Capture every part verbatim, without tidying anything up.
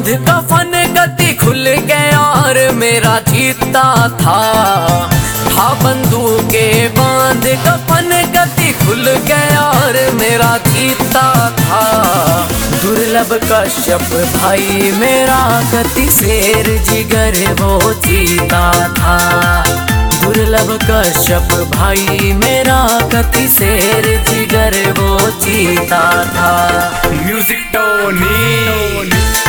बांध कफन गति खुल गया और मेरा जीता था था बंदूक के बांध कफन गति खुल गया और मेरा जीता था। दुर्लभ कश्यप भाई मेरा गति शेर जिगर वो जीता था। दुर्लभ कश्यप भाई मेरा गति शेर जिगर वो जीता था। Music Tony.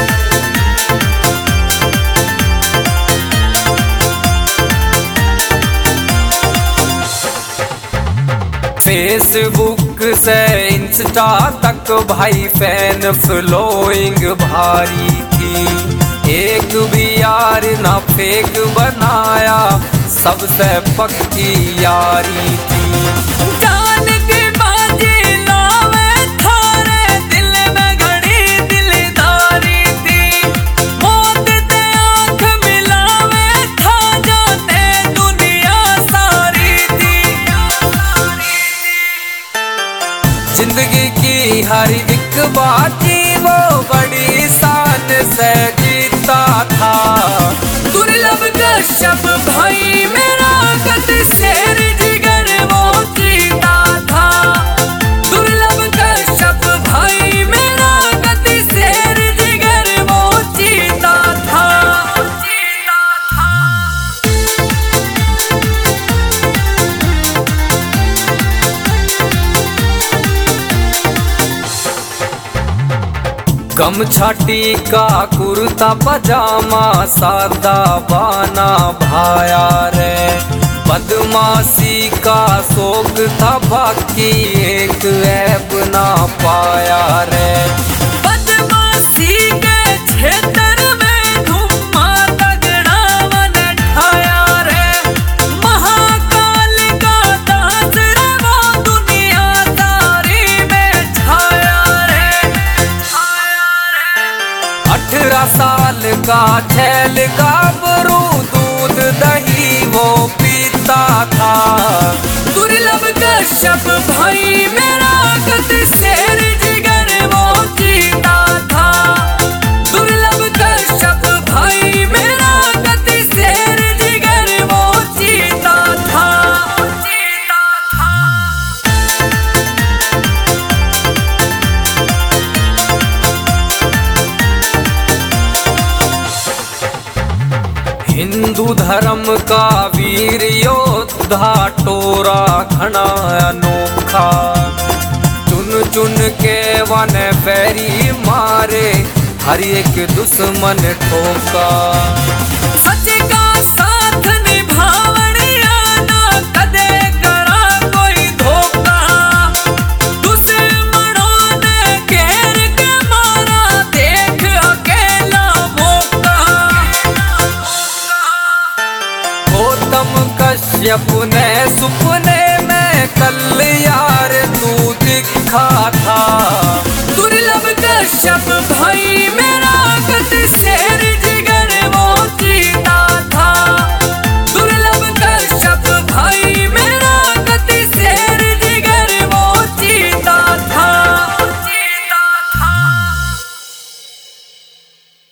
फेसबुक से इंस्टा तक भाई फैन फॉलोइंग भारी थी। एक भी यार ना फेक बनाया, सबसे पक्की यारी थी। जान की बाजी लावे थारे दिल में घड़ी दिलदारी थी। मौत से आँख मिलावे था जाने दुनिया सारी थी। जिंदगी की हर एक बाजी वो बड़ी शान से जीता था। दुर्लभ कश्यप भाई मेरा गति शेर जिगर वो जीता था। दुर्लभ कश्यप भाई मेरा गति शेर जिगर वो जीता था। जीता था। गमछाटी का कुर्ता पजामा सादा बाना भाया रे। बदमाशी का शौक था बाकी एक ऐब ना पाया रे। बदमाशी के क्षेत्र में धुम्मा तगड़ा मन ठाया रे। महाकाल का दास रे वो दुनिया सारी में छाया रे। अठारह साल का छैल गाभरू दूध दही वो पीता था। दुर्लभ कश्यप भाई मेरा गति शेर जिगर वो जीता था। दुर्लभ कश्यप भाई मेरा गति शेर जिगर वो जीता था। जीता था। हिंदू धर्म का वीर योद्धा टोरा घना अनोखा। चुन चुन के वन बैरी मारे हर एक दुश्मन ठोका। सच का साथ निभावनिया ना कदे करा कोई धोखा। दुश्मनों ने घेर के मारा देख अकेला मौका। गौतम कश्यप ने सुपने में कल यार तू दिखा